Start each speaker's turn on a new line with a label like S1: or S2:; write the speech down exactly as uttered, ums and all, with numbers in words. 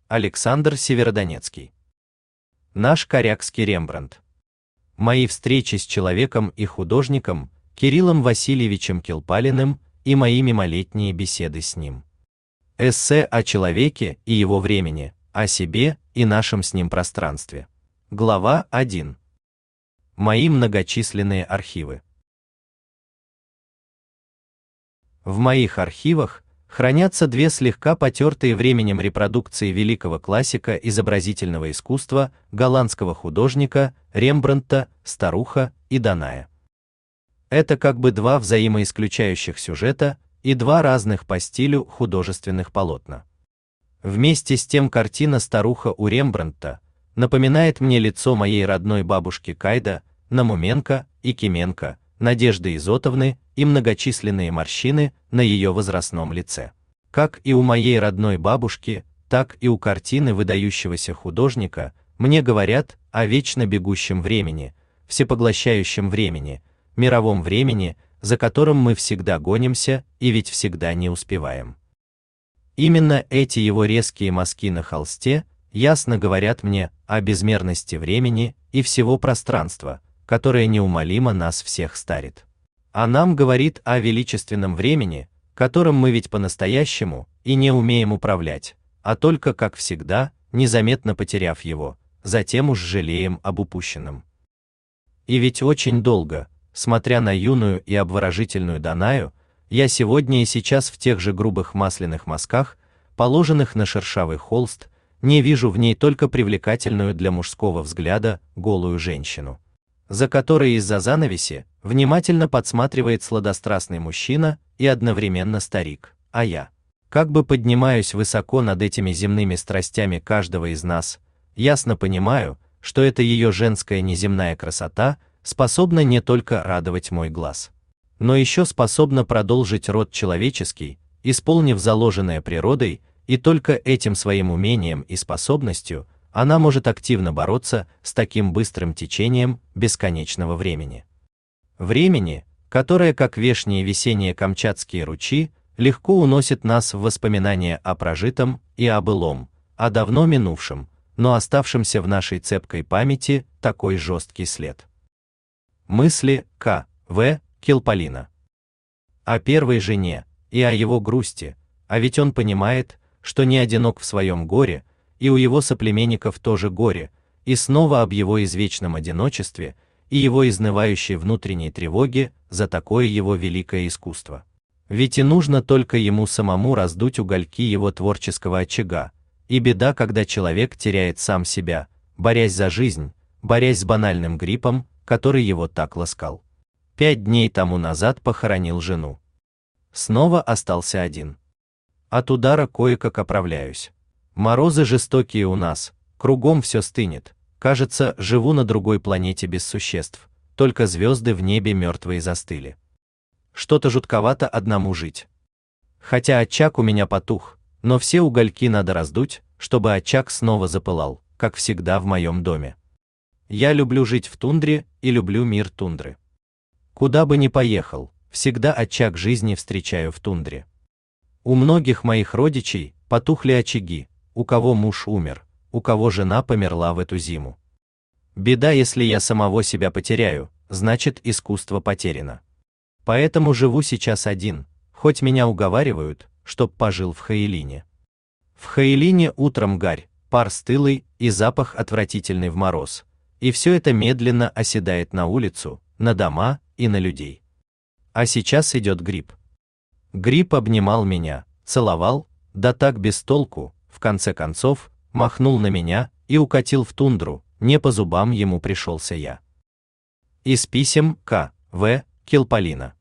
S1: Александр Северодонецкий. Наш корякский Рембрандт. Мои встречи с человеком и художником Кириллом Васильевичем Килпалиным и мои мимолетние беседы с ним. Эссе о человеке и его времени, о себе и нашем с ним пространстве. Глава один. Мои многочисленные архивы. В моих архивах хранятся две слегка потертые временем репродукции великого классика изобразительного искусства, голландского художника Рембрандта, Старуха и Даная. Это как бы два взаимоисключающих сюжета и два разных по стилю художественных полотна. Вместе с тем картина «Старуха» у Рембрандта напоминает мне лицо моей родной бабушки Кайда, Намуменко и Кименко, Надежды Изотовны и многочисленные морщины на ее возрастном лице. Как и у моей родной бабушки, так и у картины выдающегося художника мне говорят о вечно бегущем времени, всепоглощающем времени, мировом времени, за которым мы всегда гонимся и ведь всегда не успеваем. Именно эти его резкие мазки на холсте ясно говорят мне о безмерности времени и всего пространства, которое неумолимо нас всех старит. А нам говорит о величественном времени, которым мы ведь по-настоящему и не умеем управлять, а только, как всегда, незаметно потеряв его, затем уж жалеем об упущенном. И ведь очень долго, смотря на юную и обворожительную Данаю, я сегодня и сейчас в тех же грубых масляных мазках, положенных на шершавый холст, не вижу в ней только привлекательную для мужского взгляда голую женщину, за которой из-за занавеси внимательно подсматривает сладострастный мужчина и одновременно старик, а я, как бы поднимаюсь высоко над этими земными страстями каждого из нас, ясно понимаю, что эта ее женская неземная красота способна не только радовать мой глаз, но еще способна продолжить род человеческий, исполнив заложенное природой, и только этим своим умением и способностью она может активно бороться с таким быстрым течением бесконечного времени. Времени, которое, как вешние весенние камчатские ручьи, легко уносит нас в воспоминания о прожитом и о былом, о давно минувшем, но оставшемся в нашей цепкой памяти такой жесткий след. Мысли К. В. Килпалина. О первой жене и о его грусти, а ведь он понимает, что не одинок в своем горе, и у его соплеменников тоже горе, и снова об его извечном одиночестве и его изнывающей внутренней тревоге за такое его великое искусство. Ведь и нужно только ему самому раздуть угольки его творческого очага, и беда, когда человек теряет сам себя, борясь за жизнь, борясь с банальным гриппом, который его так ласкал. Пять дней тому назад похоронил жену. Снова остался один. От удара кое-как оправляюсь. Морозы жестокие у нас, кругом все стынет, кажется, живу на другой планете без существ, только звезды в небе мертвые застыли. Что-то жутковато одному жить. Хотя очаг у меня потух, но все угольки надо раздуть, чтобы очаг снова запылал, как всегда в моем доме. Я люблю жить в тундре и люблю мир тундры. Куда бы ни поехал, всегда очаг жизни встречаю в тундре. У многих моих родичей потухли очаги, у кого муж умер, у кого жена померла в эту зиму. Беда, если я самого себя потеряю, значит искусство потеряно. Поэтому живу сейчас один, хоть меня уговаривают, чтоб пожил в Хаилине. В Хаилине утром гарь, пар стылый и запах отвратительный в мороз, и все это медленно оседает на улицу, на дома и на людей. А сейчас идет грипп. Грипп обнимал меня, целовал, да так без толку, в конце концов, махнул на меня и укатил в тундру, не по зубам ему пришелся я. Из писем К. В. Килпалина.